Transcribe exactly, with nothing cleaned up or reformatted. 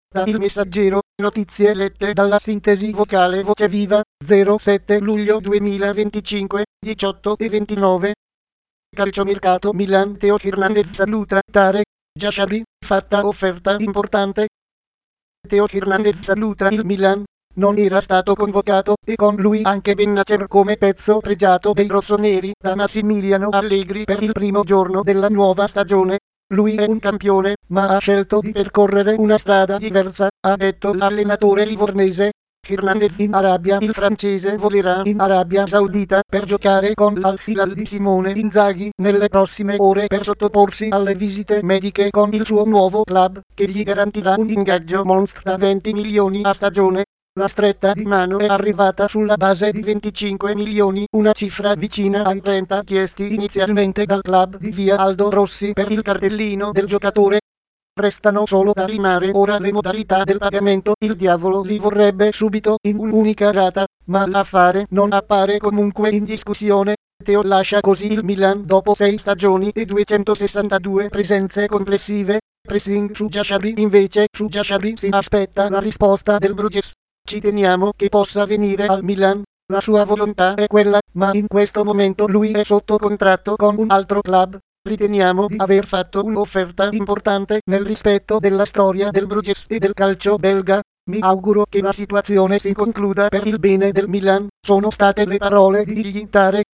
Da Il Messaggero, notizie lette dalla sintesi vocale Voce Viva, zero sette luglio duemilaventicinque, diciotto e ventinove. Calciomercato Milan. Theo Hernandez saluta Tarek Jashari, fatta offerta importante. Theo Hernandez saluta il Milan. Non era stato convocato, e con lui anche Bennacer come pezzo pregiato dei rossoneri da Massimiliano Allegri per il primo giorno della nuova stagione. Lui è un campione, ma ha scelto di percorrere una strada diversa, ha detto l'allenatore livornese. Hernandez in Arabia. Il francese volerà in Arabia Saudita per giocare con l'Al-Hilal di Simone Inzaghi nelle prossime ore per sottoporsi alle visite mediche con il suo nuovo club, che gli garantirà un ingaggio monstre da venti milioni a stagione. La stretta di mano è arrivata sulla base di venticinque milioni, una cifra vicina ai trenta chiesti inizialmente dal club di via Aldo Rossi per il cartellino del giocatore. Restano solo da limare ora le modalità del pagamento. Il diavolo li vorrebbe subito in un'unica rata, ma l'affare non appare comunque in discussione. Theo lascia così il Milan dopo sei stagioni e duecentosessantadue presenze complessive. Pressing su Jashari. Invece su Jashari si aspetta la risposta del Bruges. Ci teniamo che possa venire al Milan. La sua volontà è quella, ma in questo momento lui è sotto contratto con un altro club. Riteniamo di aver fatto un'offerta importante nel rispetto della storia del Bruges e del calcio belga. Mi auguro che la situazione si concluda per il bene del Milan. Sono state le parole di Tarek